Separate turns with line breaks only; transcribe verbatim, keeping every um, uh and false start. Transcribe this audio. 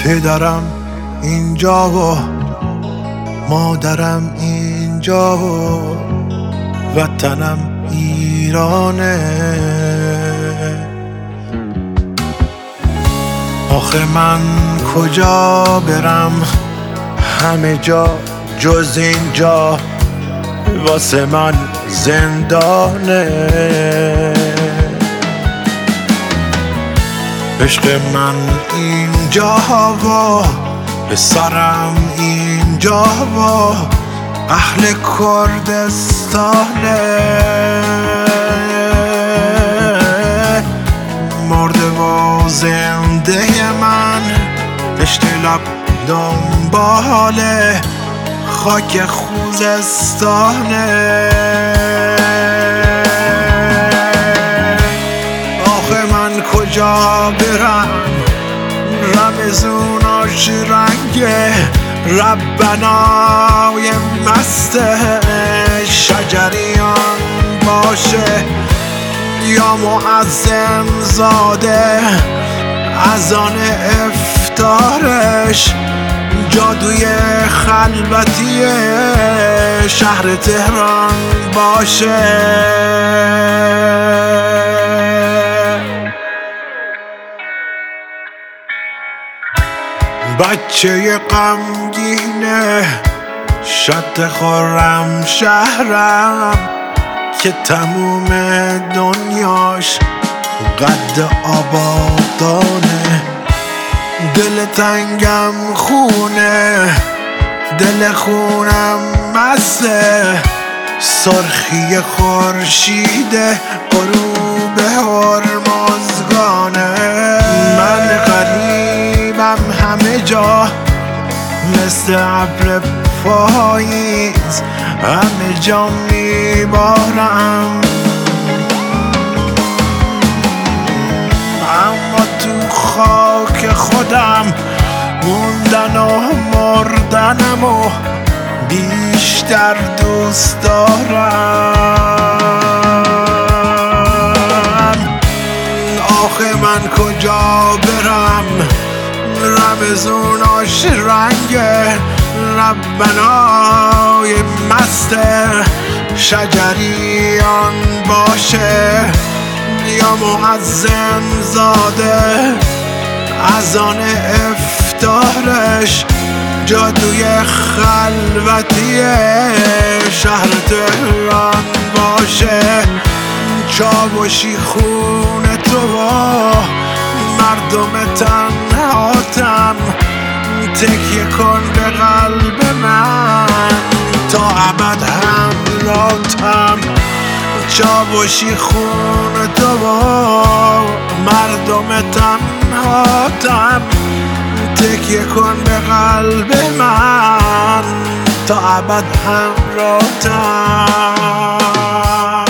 پدرم اینجا و مادرم اینجا و وطنم ایرانه. آخه من کجا برم، همه جا جز اینجا واسه من زندانه. عشق من اینجا و پسرم اینجا و اهل کردستانه. مرده و زنده من پشت لب دنبال خاک خوزستانه. آخه من کجا برم، رمزوناش رنگه ربنای مست شجریان باشه یا معظم زاده اذان افتارش جادوی خلوتی شهر تهران باشه. بچه غمگینه شد خورم شهرم که تموم دنیاش قد آبادانه. دل تنگم خونه، دل خونم مسته، سرخی خورشید غروب هرمزگانه. من غریبم همه جا مثل ابر پاییز، همه جا میبارم اما تو خاک خودم موندن و مردنم و بیشتر دوست دارم. آخه من کجا برم، رمزوناش رنگ ربنای مست شجریان باشه یا معظم زاده اذان افتارش جادوی خلوتی شهر تهران باشه. چاوشی خون تو و مردم تنهاتم تکیه کن به قلب من تا ابد همراهتم. چاوشی خون تو و مردم تنهاتم تکیه کن به قلب من تا ابد همراهتم.